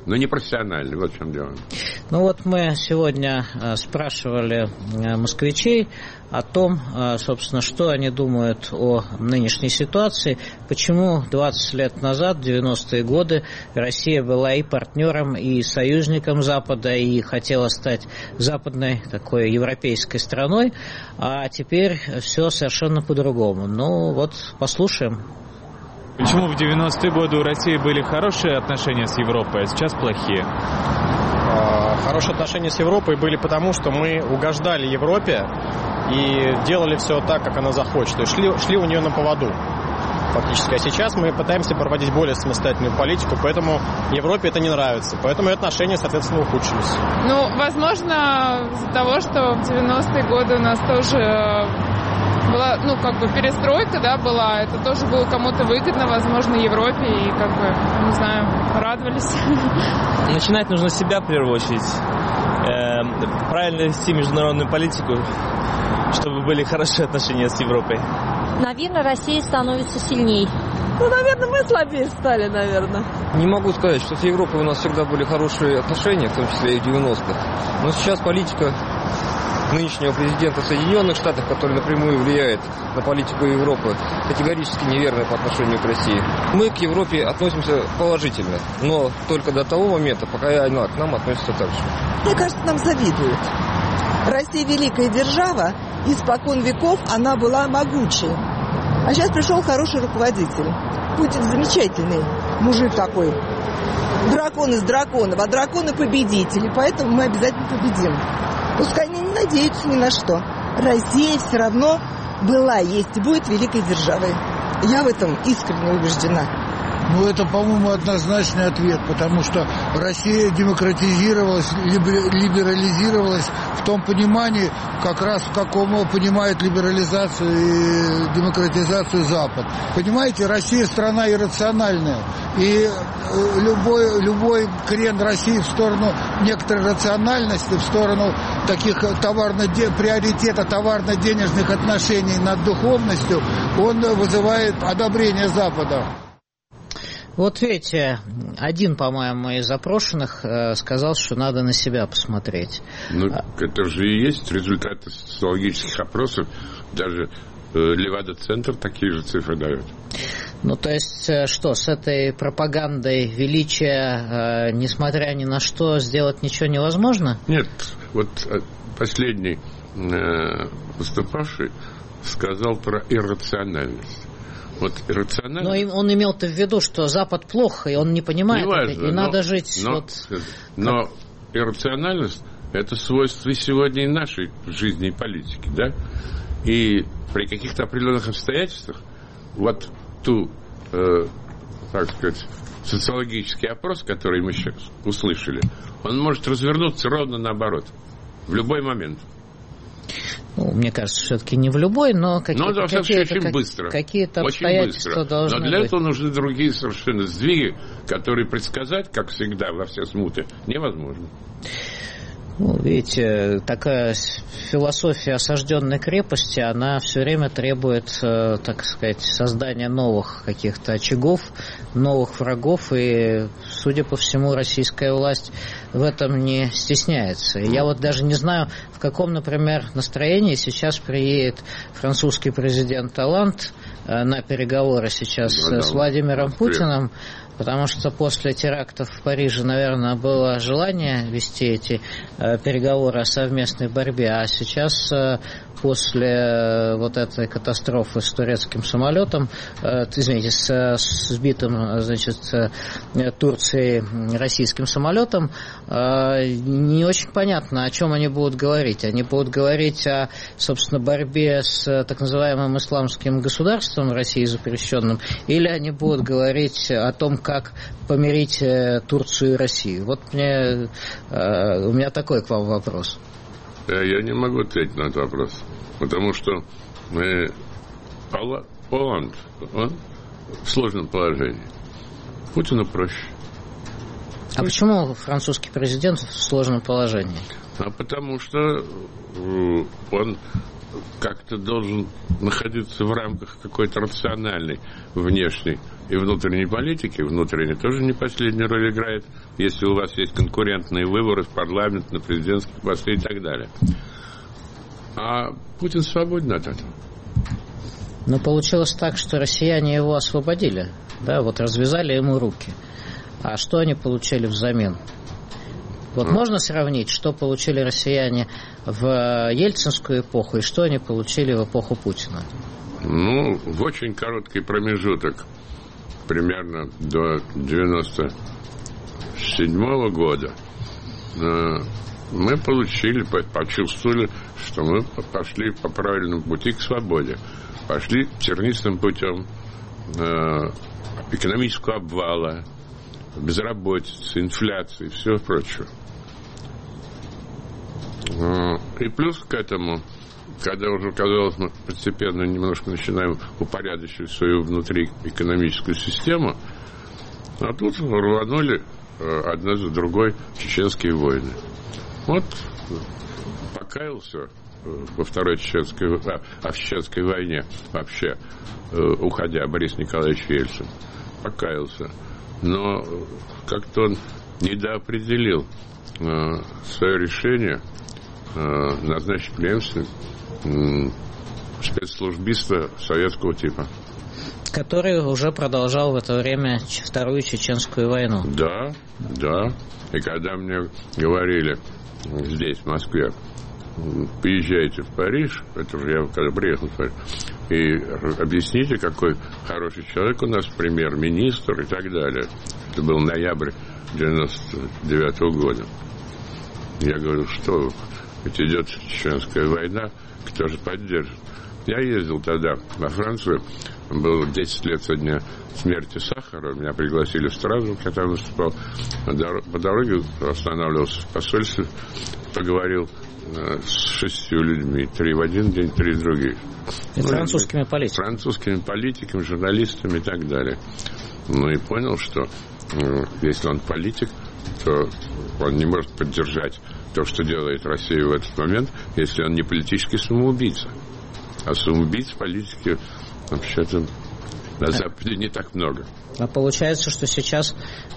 но не профессиональный, вот в чем дело. Ну вот мы сегодня спрашивали москвичей о том, собственно, что они думают о нынешней ситуации, почему 20 лет назад, в 90-е годы, Россия была и партнером, и союзником Запада, и хотела стать западной, такой европейской страной, а теперь все совершенно по-другому. Ну вот, послушаем. Почему в 90-е годы у России были хорошие отношения с Европой, а сейчас плохие? Хорошие отношения с Европой были потому, что мы угождали Европе и делали все так, как она захочет. То есть шли у нее на поводу фактически. А сейчас мы пытаемся проводить более самостоятельную политику, поэтому Европе это не нравится. Поэтому и отношения, соответственно, ухудшились. Ну, возможно, из-за того, что в 90-е годы у нас тоже была, перестройка, да, была. Это тоже было кому-то выгодно, возможно, Европе, и, не знаю, радовались. Начинать нужно с себя, в первую очередь. Правильно вести международную политику, чтобы были хорошие отношения с Европой. Наверное, Россия становится сильней. Наверное, мы слабее стали, наверное. Не могу сказать, что с Европой у нас всегда были хорошие отношения, в том числе и в 90-х. Но сейчас политика нынешнего президента Соединенных Штатов, который напрямую влияет на политику Европы, категорически неверная по отношению к России. Мы к Европе относимся положительно, но только до того момента, пока она к нам относится так же. Мне кажется, нам завидуют. Россия великая держава, испокон веков она была могучей. А сейчас пришел хороший руководитель. Путин замечательный мужик такой. Дракон из драконов, а драконы победители, поэтому мы обязательно победим. Пускай они не надеются ни на что. Россия все равно была, есть и будет великой державой. Я в этом искренне убеждена. Ну, это, по-моему, однозначный ответ, потому что Россия демократизировалась, либерализировалась в том понимании, как раз в каком понимает либерализацию и демократизацию Запад. Понимаете, Россия страна иррациональная, и любой крен России в сторону некоторой рациональности, в сторону таких приоритета товарно-денежных отношений над духовностью, он вызывает одобрение Запада. Вот видите, один, по-моему, из опрошенных сказал, что надо на себя посмотреть. Ну, это же и есть результаты социологических опросов. Даже Левада-центр такие же цифры дает. Ну, то есть, что, с этой пропагандой величия, несмотря ни на что, сделать ничего невозможно? Нет, вот последний выступавший сказал про иррациональность. Вот иррациональность. Но он имел-то в виду, что Запад плохо, и он не понимает это, и надо жить. Но иррациональность – это свойство сегодня и нашей жизни и политики, да? И при каких-то определенных обстоятельствах вот так сказать, социологический опрос, который мы сейчас услышали, он может развернуться ровно наоборот, в любой момент. Ну, мне кажется, все-таки не в любой, но какие-то обстоятельства должны быть. Но для этого нужны другие совершенно сдвиги, которые предсказать, как всегда во все смуты, невозможно. Ну, видите, такая философия осажденной крепости, она все время требует, так сказать, создания новых каких-то очагов, новых врагов, и, судя по всему, российская власть в этом не стесняется. Я вот даже не знаю, в каком, например, настроении сейчас приедет французский президент Олланд на переговоры сейчас с Владимиром Путиным, потому что после терактов в Париже, наверное, было желание вести эти переговоры о совместной борьбе, а сейчас после вот этой катастрофы с турецким самолетом, с сбитым, значит, Турцией российским самолетом, не очень понятно, о чем они будут говорить. Они будут говорить о, собственно, борьбе с так называемым исламским государством в России запрещенным, или они будут говорить о том, как помирить Турцию и Россию. Вот у меня такой к вам вопрос. Я не могу ответить на этот вопрос, потому что Олланд, он в сложном положении. Путину проще. А почему французский президент в сложном положении? А потому что он как-то должен находиться в рамках какой-то рациональной внешней и внутренней политики. Внутренняя тоже не последнюю роль играет, если у вас есть конкурентные выборы в парламент, на президентские посты и так далее. А Путин свободен от этого. Но получилось так, что россияне его освободили, да, вот развязали ему руки. А что они получили взамен? Вот можно сравнить, что получили россияне в ельцинскую эпоху и что они получили в эпоху Путина? Ну, в очень короткий промежуток, примерно до 1997 года, мы получили, почувствовали, что мы пошли по правильному пути к свободе. Пошли тернистым путем экономического обвала, безработицы, инфляции и всего прочего. И плюс к этому, когда уже, казалось, мы постепенно немножко начинаем упорядочивать свою внутриэкономическую систему, а тут рванули одна за другой чеченские войны. Вот покаялся во второй чеченской, в чеченской войне вообще, уходя, Борис Николаевич Ельцин. Покаялся. Но как-то он недоопределил свое решение назначить преемственным спецслужбиста советского типа. Который уже продолжал в это время Вторую Чеченскую войну. Да, да. И когда мне говорили здесь, в Москве, поезжайте в Париж, это уже я когда приехал в Париж, и объясните, какой хороший человек у нас, премьер-министр и так далее. Это был ноябрь 99 года. Я говорю, что ведь идет Чеченская война, кто же поддержит? Я ездил тогда во Францию, было 10 лет со дня смерти Сахарова, меня пригласили в Страсбург, я там выступал. По дороге останавливался в посольстве, поговорил с 6 людьми, 3 в один день, 3 в другой. И французскими политиками. Французскими политиками, журналистами и так далее. Ну и понял, что если он политик, то он не может поддержать то, что делает Россия в этот момент, если он не политический самоубийца. А самоубийц в политике вообще-то на Западе не так много. А получается, что сейчас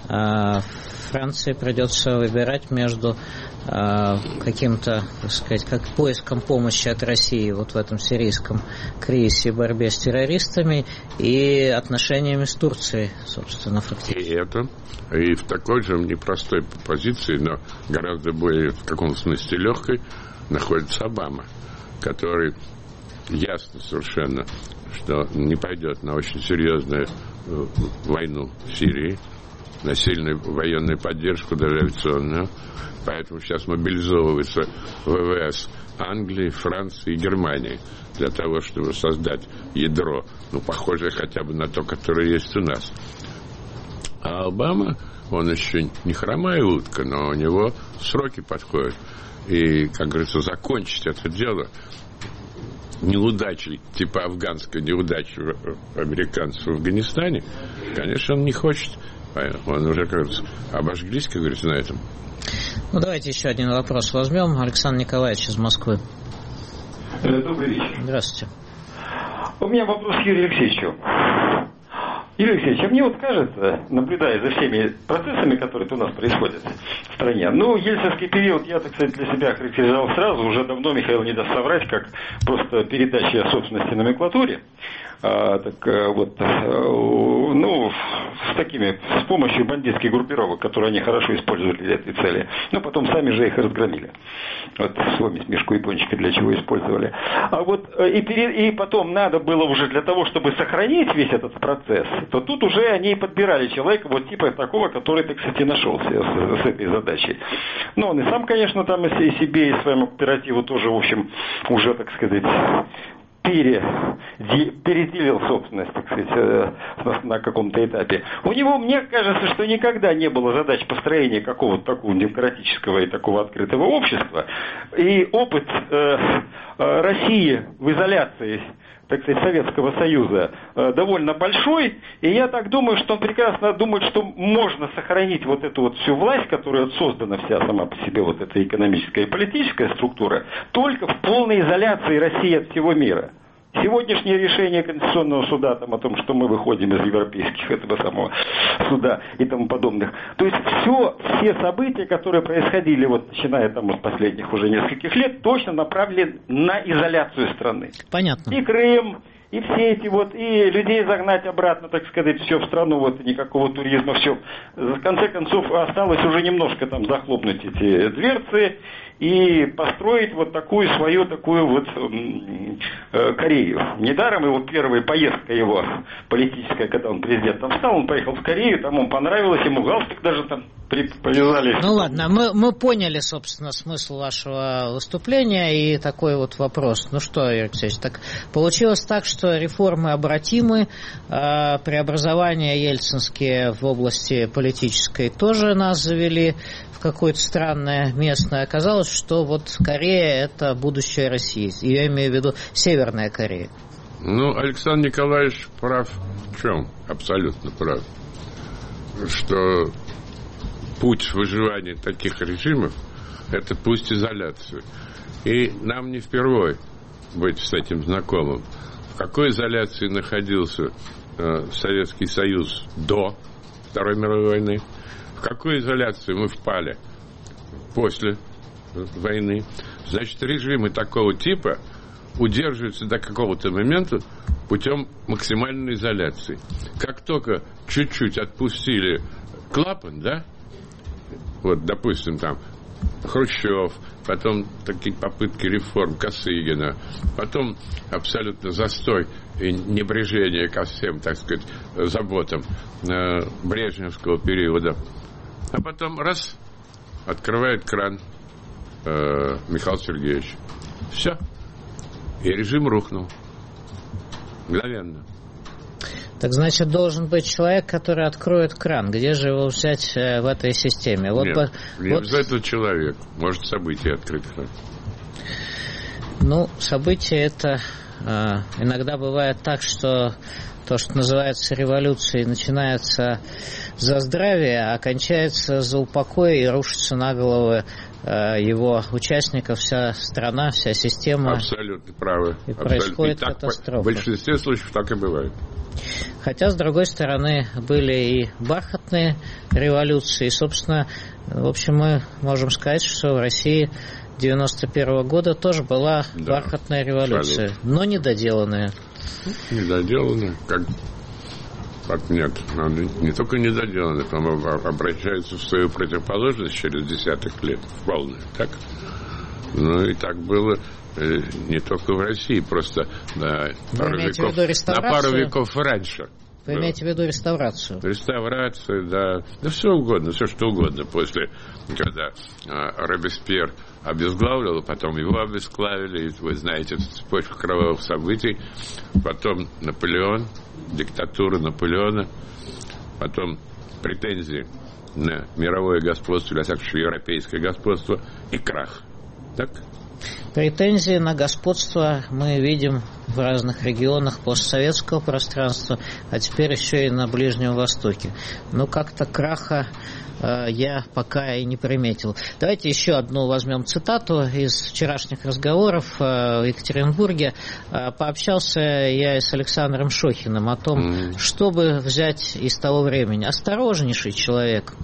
Франции придется выбирать между каким-то, так сказать, как поиском помощи от России вот в этом сирийском кризисе, борьбе с террористами и отношениями с Турцией, собственно, фактически. И это, и в такой же непростой позиции, но гораздо более, в каком смысле, легкой, находится Обама, который ясно совершенно, что не пойдет на очень серьезную войну в Сирии, на сильную военную поддержку, даже авиационную. Поэтому сейчас мобилизовывается ВВС Англии, Франции и Германии для того, чтобы создать ядро, ну, похожее хотя бы на то, которое есть у нас. А Обама, он еще не хромая утка, но у него сроки подходят. И, как говорится, закончить это дело неудачей, типа афганской неудачи американцев в Афганистане, конечно, он не хочет. Он уже, как говорится, обожглись, как говорится, на этом. Ну, давайте еще один вопрос возьмем. Александр Николаевич из Москвы. Добрый вечер. Здравствуйте. У меня вопрос к Юрию Алексеевичу. Юрий Алексеевич, а мне вот кажется, наблюдая за всеми процессами, которые у нас происходят в стране, ну, ельцинский период я, так сказать, для себя характеризовал сразу, уже давно Михаил не даст соврать, как просто передача собственности номенклатуре. Ну, с помощью бандитских группировок, которые они хорошо использовали для этой цели. Но потом сами же их разгромили. Вот вспомнить Мишку Япончика, для чего использовали. И потом надо было уже для того, чтобы сохранить весь этот процесс, то тут уже они подбирали человека вот типа такого, который, так сказать, и нашелся с этой задачей. Но он и сам, конечно, там и себе, и своему кооперативу тоже, в общем, уже, так сказать, переделил собственность, так сказать, на каком-то этапе. У него, мне кажется, что никогда не было задач построения какого-то такого демократического и такого открытого общества. И опыт России в изоляции, так сказать, Советского Союза довольно большой, и я так думаю, что он прекрасно думает, что можно сохранить вот эту вот всю власть, которая создана вся сама по себе, вот эта экономическая и политическая структура, только в полной изоляции России от всего мира. Сегодняшнее решение Конституционного суда там, о том, что мы выходим из европейских этого самого суда и тому подобных. То есть все события, которые происходили, вот, начиная там с последних уже нескольких лет, точно направлены на изоляцию страны. Понятно. И Крым, и все эти вот, и людей загнать обратно, так сказать, все в страну, вот, никакого туризма, все. В конце концов, осталось уже немножко там захлопнуть эти дверцы и построить вот такую свою, такую вот Корею. Недаром его первая поездка его политическая, когда он президентом стал, он поехал в Корею, там ему понравилось, ему галстук даже там повязали. Ну ладно, мы поняли, собственно, смысл вашего выступления и такой вот вопрос. Ну что, Игорь Алексеевич, так получилось так, что реформы обратимы, преобразования ельцинские в области политической тоже нас завели в какое-то странное место. Оказалось, что вот Корея – это будущее России. Я имею в виду Северная Корея. Ну, Александр Николаевич прав в чем? Абсолютно прав. Что путь выживания таких режимов – это путь изоляции. И нам не впервые быть с этим знакомым. В какой изоляции находился Советский Союз до Второй мировой войны? В какую изоляцию мы впали после войны? Значит, режимы такого типа удерживаются до какого-то момента путем максимальной изоляции. Как только чуть-чуть отпустили клапан, да, вот, допустим, там, Хрущев, потом такие попытки реформ Косыгина, потом абсолютно застой и небрежение ко всем, так сказать, заботам брежневского периода. А потом раз, открывает кран Михаил Сергеевич. Все. И режим рухнул. Мгновенно. Так значит, должен быть человек, который откроет кран. Где же его взять в этой системе? Вот не обязательно человек. Может, событие открыть кран. Ну, события это иногда бывает так, что то, что называется революцией, начинается за здравие, а кончается за упокой и рушится на головы его участников вся страна, вся система. Абсолютно правы. И происходит катастрофа. В большинстве случаев так и бывает. Хотя, с другой стороны, были и бархатные революции. И, собственно, в общем, мы можем сказать, что в России 91 года тоже была бархатная революция, абсолютно. Но недоделанная. Недоделанная, как нет, не только недоделанная, по-моему, обращается в свою противоположность через десяток лет, в полную, так? Ну и так было не только в России, просто на пару веков раньше. Вы имеете в виду реставрацию? Реставрацию, да. Да все угодно, все что угодно. После, когда Робеспьер обезглавливал, потом его обезглавили, и вы знаете эту цепочку кровавых событий. Потом Наполеон, диктатура Наполеона, потом претензии на мировое господство, или, во всяком случае, европейское господство, и крах. Так? Претензии на господство мы видим в разных регионах постсоветского пространства, а теперь еще и на Ближнем Востоке. Но как-то краха я пока и не приметил. Давайте еще одну возьмем цитату из вчерашних разговоров в Екатеринбурге. Пообщался я с Александром Шохиным о том, чтобы взять из того времени. Осторожнейший человек.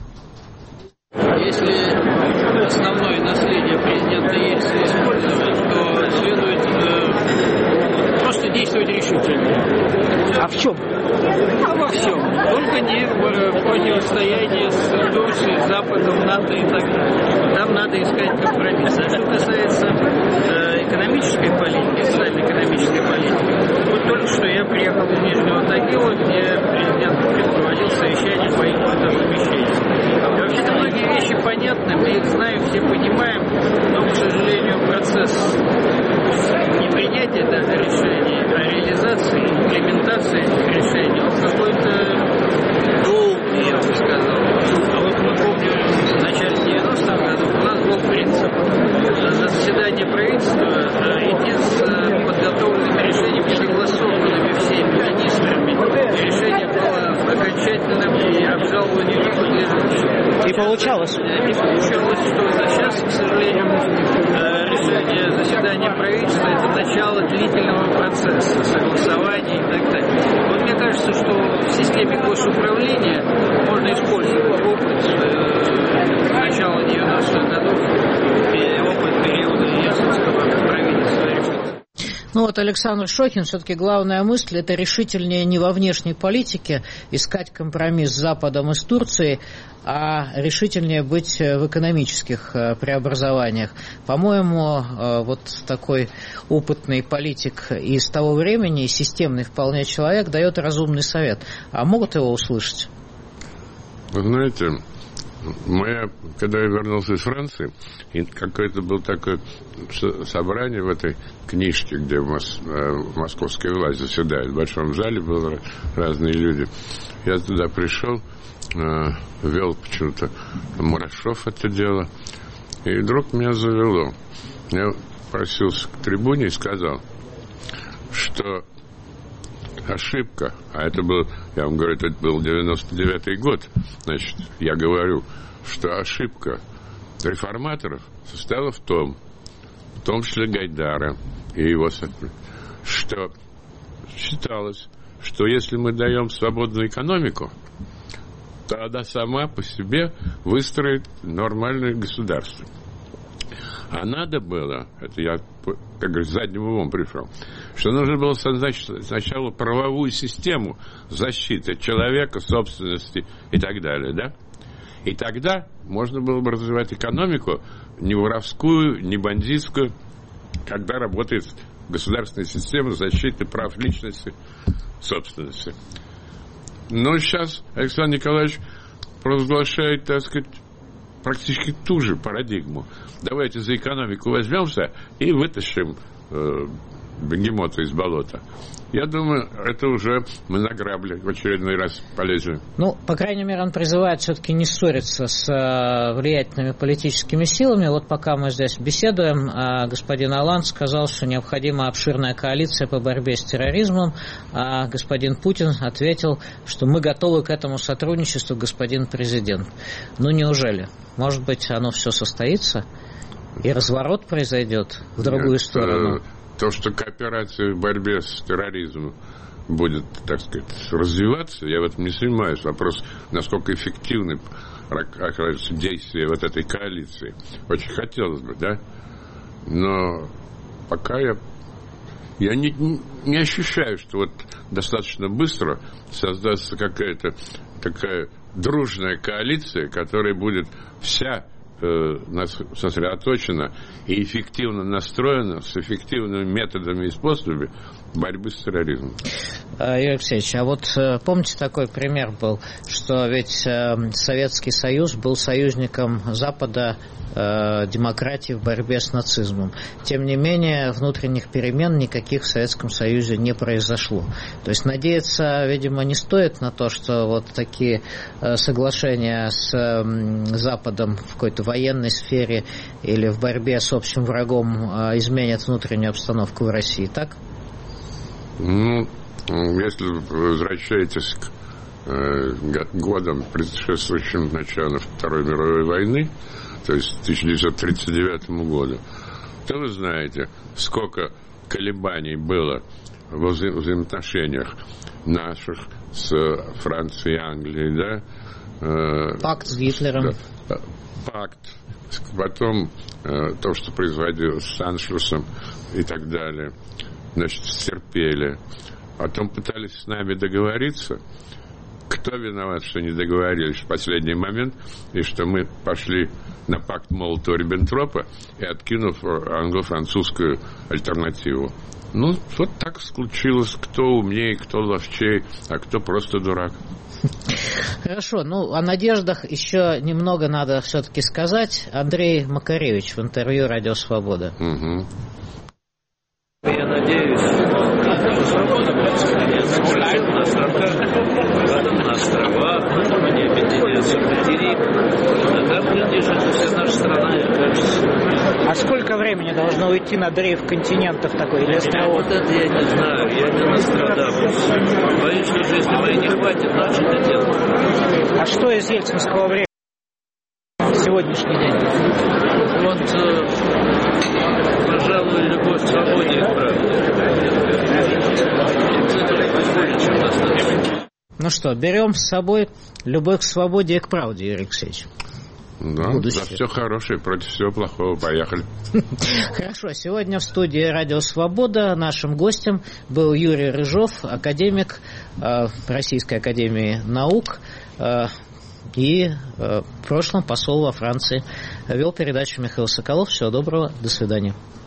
Если основное наследие президента Ельцина использовать, то следует просто действовать решительно. А в чем? А во всем. Только не в противостоянии с Турцией, Западом, НАТО и так далее. Там надо искать компромисс. А что касается экономической политики, социально-экономической политики, вот только что я приехал из Нижнего Тагила, где президент проводил совещание по импортозамещению. И вообще-то многие вещи понятны, мы их знаем, все понимаем, но, к сожалению, процесс непринятия этого решения правильного процесса, согласования и так далее. Вот мне кажется, что в системе госуправления можно использовать опыт начала 90-х годов и опыт периода Ельцинского правительства реформ. Ну вот Александр Шохин, все-таки главная мысль – это решительнее не во внешней политике искать компромисс с Западом и с Турцией, а решительнее быть в экономических преобразованиях. По-моему, вот такой опытный политик из того времени, системный вполне человек, дает разумный совет. А могут его услышать? Вы знаете, когда я вернулся из Франции, и какое-то было такое собрание в этой книжке, где московская власть заседает, в большом зале были разные люди. Я туда пришел, вел почему-то Мурашов это дело, и вдруг меня завело. Я просился к трибуне и сказал, что ошибка, а это был, я вам говорю, это был 99-й год, значит, я говорю, что ошибка реформаторов состояла в том числе Гайдара и его сотрудников, что считалось, что если мы даем свободную экономику, то она сама по себе выстроит нормальное государство. А надо было, это я, как говорится, задним умом пришел, что нужно было создать сначала правовую систему защиты человека, собственности и так далее, да? И тогда можно было бы развивать экономику не воровскую, не бандитскую, когда работает государственная система защиты прав личности, собственности. Но сейчас Александр Николаевич провозглашает, так сказать, практически ту же парадигму. Давайте за экономику возьмемся и вытащим бегемота из болота. Я думаю, это уже мы на грабли в очередной раз полезем. Ну, по крайней мере, он призывает все-таки не ссориться с влиятельными политическими силами. Вот пока мы здесь беседуем, господин Оланд сказал, что необходима обширная коалиция по борьбе с терроризмом, а господин Путин ответил, что мы готовы к этому сотрудничеству, господин президент. Ну, неужели? Может быть, оно все состоится и разворот произойдет в другую сторону? То, что кооперация в борьбе с терроризмом будет, так сказать, развиваться, я в этом не сомневаюсь. Вопрос, насколько эффективны окажутся действия вот этой коалиции. Очень хотелось бы, да? Но пока я не ощущаю, что вот достаточно быстро создастся какая-то такая дружная коалиция, которая будет вся сосредоточена и эффективно настроена с эффективными методами и способами борьбы с терроризмом. Юрий Алексеевич, а вот помните, такой пример был, что ведь Советский Союз был союзником Запада, демократии в борьбе с нацизмом. Тем не менее, внутренних перемен никаких в Советском Союзе не произошло. То есть надеяться, видимо, не стоит на то, что вот такие соглашения с Западом в какой-то военной сфере или в борьбе с общим врагом изменят внутреннюю обстановку в России, так? Ну, если вы возвращаетесь к годам, предшествующим началу Второй мировой войны, то есть 1939 году, то вы знаете, сколько колебаний было в взаимоотношениях наших с Францией и Англией, да? Пакт с Гитлером. Да, пакт. Потом то, что производилось с Аншлюсом и так далее. Значит, стерпели. Потом пытались с нами договориться. Кто виноват, что не договорились в последний момент, и что мы пошли на пакт Молотова-Риббентропа и откинув англо-французскую альтернативу. Ну, вот так случилось. Кто умнее, кто ловчей, а кто просто дурак. Хорошо, ну, о надеждах еще немного надо все-таки сказать. Андрей Макаревич в интервью «Радио Свобода». Угу. Я надеюсь, что свобода будет сохраняться на островах, потом на островах, потом они объединятся в материк. А там, конечно, вся наша страна и окажется. А сколько времени должно уйти на дрейф континентов такой или островов? Вот это я не знаю, я не Нострадамус. Боюсь, что если моей не хватит, значит это делать. А что из ельцинского времени в сегодняшний день? Вот, пожалуй, любовь к свободе и правде. Ну что, берем с собой любовь к свободе и к правде, Юрий Алексеевич. Да, за все хорошее, против всего плохого. Поехали. Хорошо. Сегодня в студии «Радио Свобода» нашим гостем был Юрий Рыжов, академик Российской академии наук и в прошлом посол во Франции. Вел передачу Михаил Соколов. Всего доброго. До свидания.